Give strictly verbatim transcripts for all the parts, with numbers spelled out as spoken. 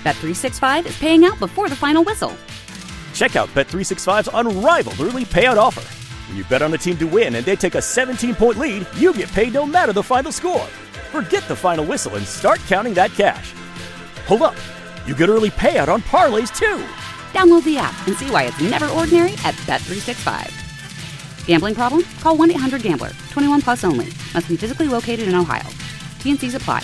Bet three sixty-five is paying out before the final whistle. Check out Bet three sixty-five's unrivaled early payout offer. When you bet on a team to win and they take a seventeen-point lead, you get paid no matter the final score. Forget the final whistle and start counting that cash. Hold up. You get early payout on parlays, too. Download the app and see why it's never ordinary at Bet three sixty-five. Gambling problem? Call one eight hundred gambler. twenty-one plus only. Must be physically located in Ohio. T and Cs apply.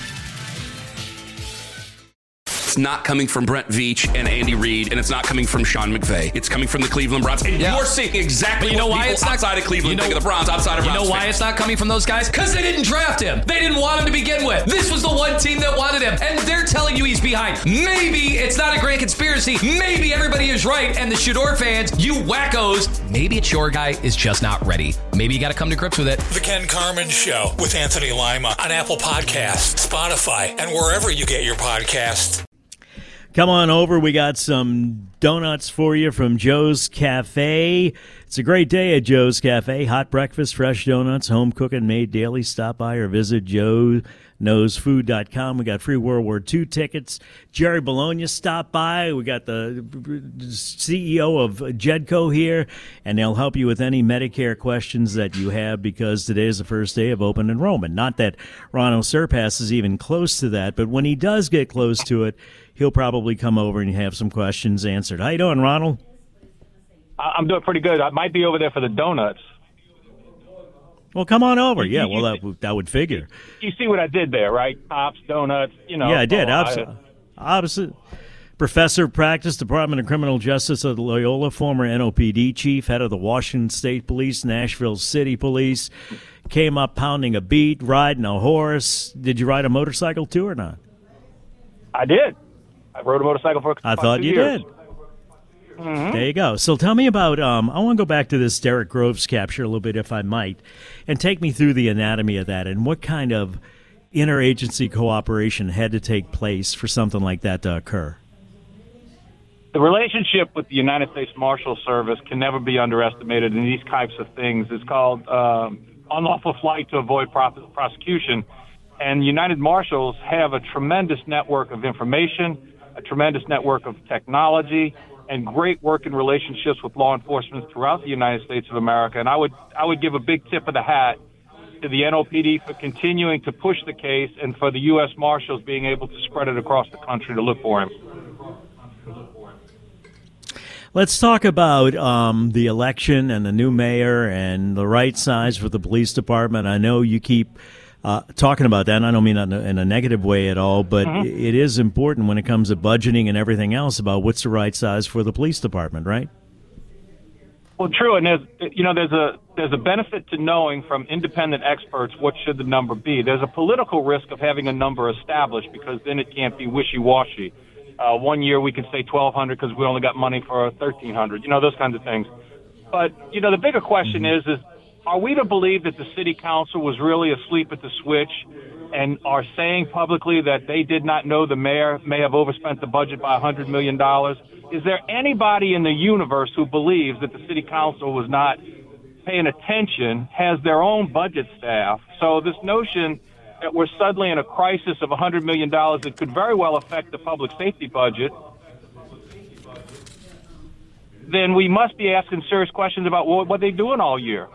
It's not coming from Brent Veach and Andy Reid, and it's not coming from Sean McVay. It's coming from the Cleveland Browns. And yeah. you're seeing exactly but you know what why people it's not, outside of Cleveland you know, think of the Browns, outside of You Browns know why fans. it's not coming from those guys? Because they didn't draft him. They didn't want him to begin with. This was the one team that wanted him, and they're telling you he's behind. Maybe it's not a grand conspiracy. Maybe everybody is right, and the Shador fans, you wackos, maybe it's your guy is just not ready. Maybe you got to come to grips with it. The Ken Carman Show with Anthony Lima on Apple Podcasts, Spotify, and wherever you get your podcasts. Come on over. We got some donuts for you from Joe's Cafe. It's a great day at Joe's Cafe. Hot breakfast, fresh donuts, home cooking, made daily. Stop by or visit joe knows food dot com. We got free World War Two tickets. Jerry Bologna stopped by. We got the C E O of Jedco here, and they'll help you with any Medicare questions that you have because today is the first day of open enrollment. Not that Ron Surpass is even close to that, but when he does get close to it, he'll probably come over and have some questions answered. How you doing, Ronald? I'm doing pretty good. I might be over there for the donuts. Well, come on over. Yeah, well, that, that would figure. You see what I did there, right? Pops, donuts, you know. Yeah, I did. Oh, Absolutely. Opposite. Professor of Practice, Department of Criminal Justice at Loyola, former N O P D chief, head of the Washington State Police, Nashville City Police, came up pounding a beat, riding a horse. Did you ride a motorcycle too or not? I did. I rode a motorcycle for I thought you years. did. Mm-hmm. There you go. So tell me about, um, I want to go back to this Derek Groves capture a little bit, if I might, and take me through the anatomy of that and what kind of interagency cooperation had to take place for something like that to occur. The relationship with the United States Marshal Service can never be underestimated in these types of things. It's called um, unlawful flight to avoid prosecution, and United Marshals have a tremendous network of information, a tremendous network of technology, and great working relationships with law enforcement throughout the United States of America. And I would I would give a big tip of the hat to the N O P D for continuing to push the case and for the U S Marshals being able to spread it across the country to look for him. Let's talk about um, the election and the new mayor and the right size for the police department. I know you keep Uh, talking about that, and I don't mean in a, in a negative way at all, but mm-hmm. it is important when it comes to budgeting and everything else about what's the right size for the police department, right? Well, true, and there's you know there's a there's a benefit to knowing from independent experts what should the number be. There's a political risk of having a number established because then it can't be wishy-washy. Uh, one year we could say twelve hundred because we only got money for thirteen hundred. You know, those kinds of things. But you know, the bigger question mm-hmm. is is. Are we to believe that the city council was really asleep at the switch and are saying publicly that they did not know the mayor may have overspent the budget by one hundred million dollars? Is there anybody in the universe who believes that the city council was not paying attention, has their own budget staff? So this notion that we're suddenly in a crisis of one hundred million dollars that could very well affect the public safety budget, then we must be asking serious questions about what, what they're doing all year.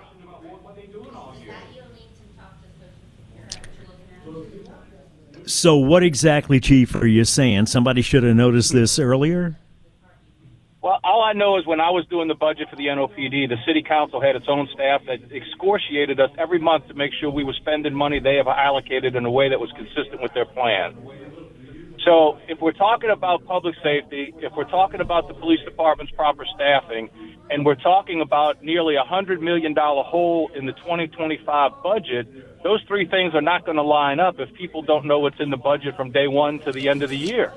So what exactly, Chief, are you saying? Somebody should have noticed this earlier? Well, all I know is when I was doing the budget for the N O P D, the city council had its own staff that excoriated us every month to make sure we were spending money they have allocated in a way that was consistent with their plan. So if we're talking about public safety, if we're talking about the police department's proper staffing, and we're talking about nearly a one hundred million dollars hole in the twenty twenty-five budget, those three things are not going to line up if people don't know what's in the budget from day one to the end of the year.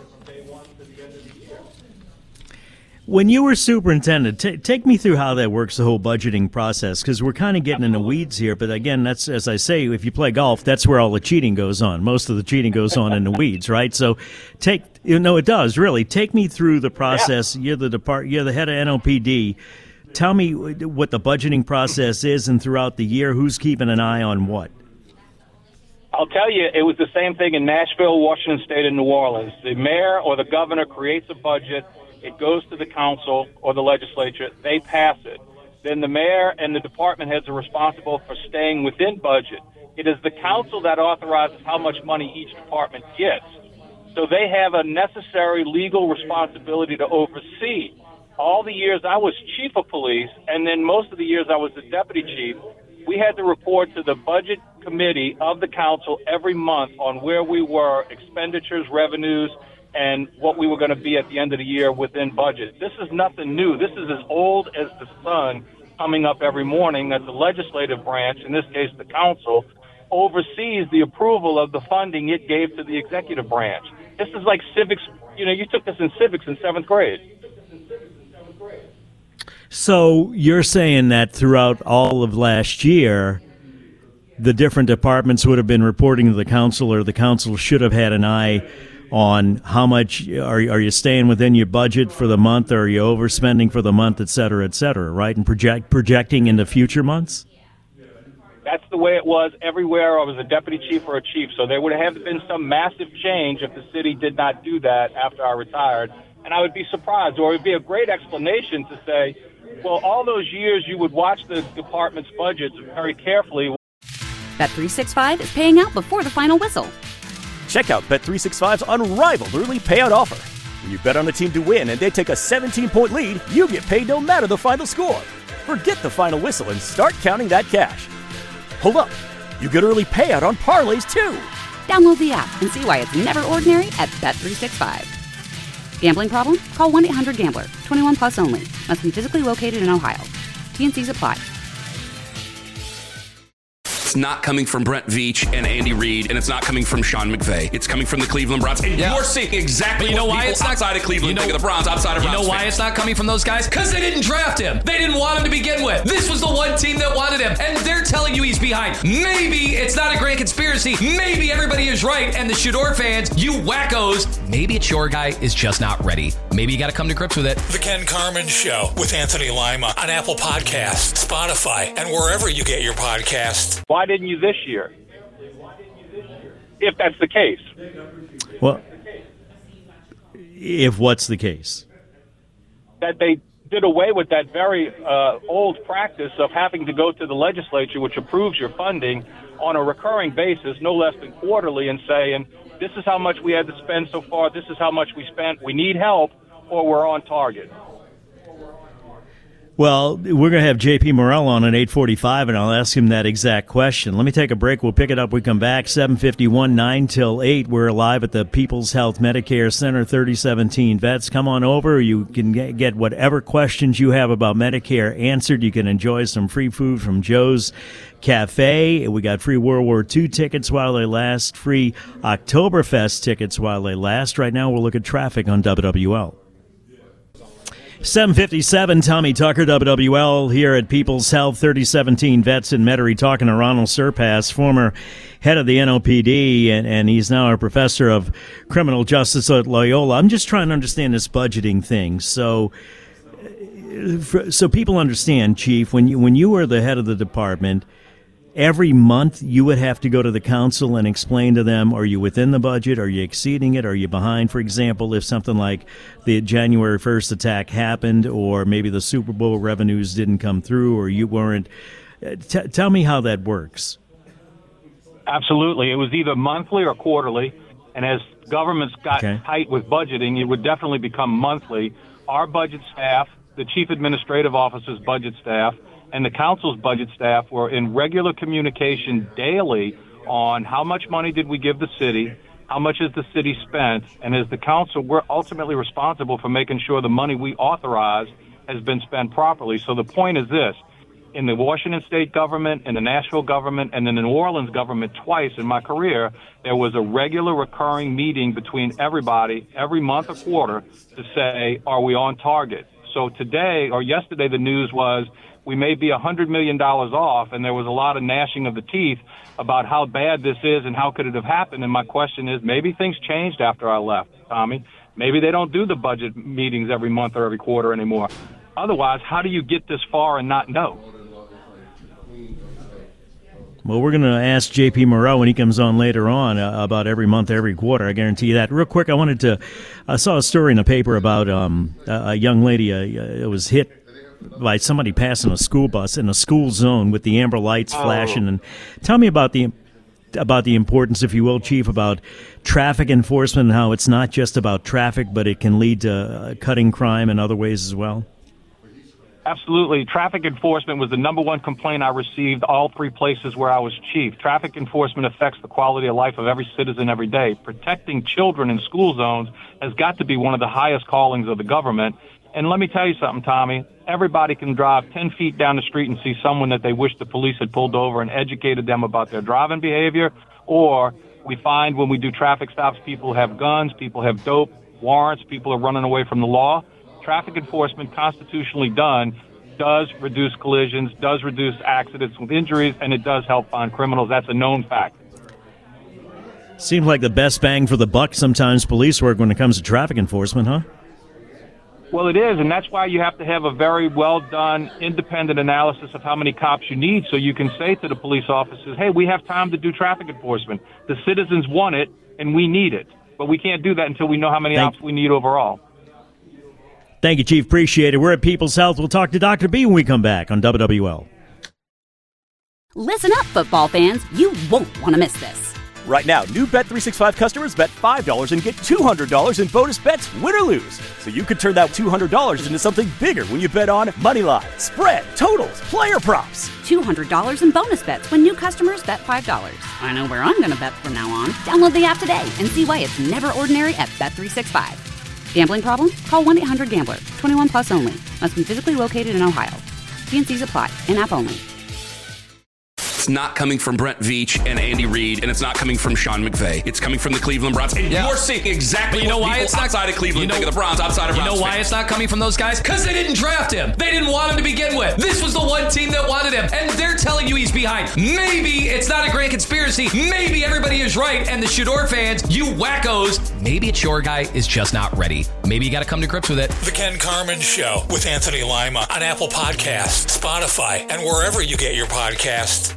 When you were superintendent, t- take me through how that works, the whole budgeting process, because we're kind of getting in the weeds here. But again, that's, as I say, if you play golf, that's where all the cheating goes on. Most of the cheating goes on in the weeds, right? So take, you know, it does, really. Take me through the process. Yeah. You're the depart, you're the head of N O P D. Tell me what the budgeting process is, and throughout the year, who's keeping an eye on what? I'll tell you, it was the same thing in Nashville, Washington State, and New Orleans. The mayor or the governor creates a budget. It goes to the council or the legislature. They pass it. Then the mayor and the department heads are responsible for staying within budget. It is the council that authorizes how much money each department gets. So they have a necessary legal responsibility to oversee. All the years I was chief of police, and then most of the years I was the deputy chief, we had to report to the budget committee of the council every month on where we were, expenditures, revenues, and what we were going to be at the end of the year within budget. This is nothing new. This is as old as the sun coming up every morning that the legislative branch, in this case the council, oversees the approval of the funding it gave to the executive branch. This is like civics. You know, you took this in civics in seventh grade. So you're saying that throughout all of last year, the different departments would have been reporting to the council, or the council should have had an eye on how much are, are you staying within your budget for the month, or are you overspending for the month, et cetera, et cetera, right? And project projecting into future months? That's the way it was everywhere I was a deputy chief or a chief. So there would have been some massive change if the city did not do that after I retired. And I would be surprised, or it would be a great explanation to say, well, all those years you would watch the department's budgets very carefully. Bet three sixty-five is paying out before the final whistle. Check out Bet three sixty-five's unrivaled early payout offer. When you bet on a team to win and they take a seventeen-point lead, you get paid no matter the final score. Forget the final whistle and start counting that cash. Hold up. You get early payout on parlays, too. Download the app and see why it's never ordinary at Bet three sixty-five. Gambling problem? Call one eight hundred gambler. twenty-one plus only. Must be physically located in Ohio. T and Cs apply. It's not coming from Brent Veach and Andy Reid, and it's not coming from Sean McVay. It's coming from the Cleveland Browns. And Yeah. you're seeing exactly But you know what why people it's not- outside of Cleveland you know- think of the Browns, outside of You Browns know why fans. it's not coming from those guys? Because they didn't draft him. They didn't want him to begin with. This was the one team that wanted him, and they're telling you he's behind. Maybe it's not a grand conspiracy. Maybe everybody is right, and the Shador fans, you wackos, maybe it's your guy is just not ready. Maybe you got to come to grips with it. The Ken Carman Show with Anthony Lima on Apple Podcasts, Spotify, and wherever you get your podcasts. Why didn't you this year? If that's the case. Well, if what's the case? That they did away with that very uh, old practice of having to go to the legislature, which approves your funding on a recurring basis, no less than quarterly, and saying, this is how much we had to spend so far, this is how much we spent, we need help, or we're on target. Well, we're going to have J P Morrell on at eight forty-five, and I'll ask him that exact question. Let me take a break. We'll pick it up. We come back, seven fifty-one, nine till eight. We're live at the People's Health Medicare Center, thirty seventeen Vets. Come on over. You can get whatever questions you have about Medicare answered. You can enjoy some free food from Joe's Cafe. We got free World War Two tickets while they last, free Oktoberfest tickets while they last. Right now, we'll look at traffic on W W L. seven fifty-seven, Tommy Tucker, W W L, here at People's Health, thirty seventeen Vets in Metairie, talking to Ronald Surpass, former head of the N O P D, and, and he's now a professor of criminal justice at Loyola. I'm just trying to understand this budgeting thing. So, so people understand, Chief, when you, when you were the head of the department, every month you would have to go to the council and explain to them, are you within the budget? Are you exceeding it? Are you behind? For example, if something like the January first attack happened, or maybe the Super Bowl revenues didn't come through, or you weren't. T- tell me how that works. Absolutely. It was either monthly or quarterly. And as governments got Okay. tight with budgeting, it would definitely become monthly. Our budget staff, the chief administrative officer's budget staff, and the council's budget staff were in regular communication daily on how much money did we give the city, how much has the city spent, and as the council, we're ultimately responsible for making sure the money we authorize has been spent properly. So the point is this: in the Washington state government, in the Nashville government, and in the New Orleans government twice in my career, there was a regular recurring meeting between everybody every month or quarter to say, are we on target? So today or yesterday the news was we may be one hundred million dollars off, and there was a lot of gnashing of the teeth about how bad this is and how could it have happened. And my question is, maybe things changed after I left, Tommy. Maybe they don't do the budget meetings every month or every quarter anymore. Otherwise, how do you get this far and not know? Well, we're going to ask J P Moreau when he comes on later on uh, about every month, every quarter. I guarantee you that. Real quick, I wanted to I saw a story in the paper about um, a, a young lady uh, was hit by somebody passing a school bus in a school zone with the amber lights oh. flashing. And tell me about the about the importance, if you will, Chief, about traffic enforcement and how it's not just about traffic, but it can lead to uh, cutting crime in other ways as well. Absolutely. Traffic enforcement was the number one complaint I received all three places where I was chief. Traffic enforcement affects the quality of life of every citizen every day. Protecting children in school zones has got to be one of the highest callings of the government. And let me tell you something, Tommy. Everybody can drive ten feet down the street and see someone that they wish the police had pulled over and educated them about their driving behavior. Or we find when we do traffic stops, people have guns, people have dope, warrants, people are running away from the law. Traffic enforcement, constitutionally done, does reduce collisions, does reduce accidents with injuries, and it does help find criminals. That's a known fact. Seems like the best bang for the buck sometimes police work when it comes to traffic enforcement, huh? Well, it is, and that's why you have to have a very well-done, independent analysis of how many cops you need so you can say to the police officers, hey, we have time to do traffic enforcement. The citizens want it, and we need it. But we can't do that until we know how many Thank- ops we need overall. Thank you, Chief. Appreciate it. We're at People's Health. We'll talk to Doctor B when we come back on W W L. Listen up, football fans. You won't want to miss this. Right now, new Bet three sixty-five customers bet five dollars and get two hundred dollars in bonus bets, win or lose. So you could turn that two hundred dollars into something bigger when you bet on money line, spread, totals, player props. two hundred dollars in bonus bets when new customers bet five dollars. I know where I'm going to bet from now on. Download the app today and see why it's never ordinary at Bet three sixty-five. Gambling problem? Call one eight hundred gambler. twenty-one plus only. Must be physically located in Ohio. T N Cs apply. In-app only. It's not coming from Brent Veach and Andy Reid, and it's not coming from Sean McVay. It's coming from the Cleveland Browns. And Yeah. you're seeing exactly But you know what why people it's not- outside of Cleveland you know- think of the Browns, outside of You Browns know why fans. it's not coming from those guys? Because they didn't draft him. They didn't want him to begin with. This was the one team that wanted him, and they're telling you he's behind. Maybe it's not a grand conspiracy. Maybe everybody is right, and the Shador fans, you wackos, maybe it's your guy is just not ready. Maybe you got to come to grips with it. The Ken Carman Show with Anthony Lima on Apple Podcasts, Spotify, and wherever you get your podcasts.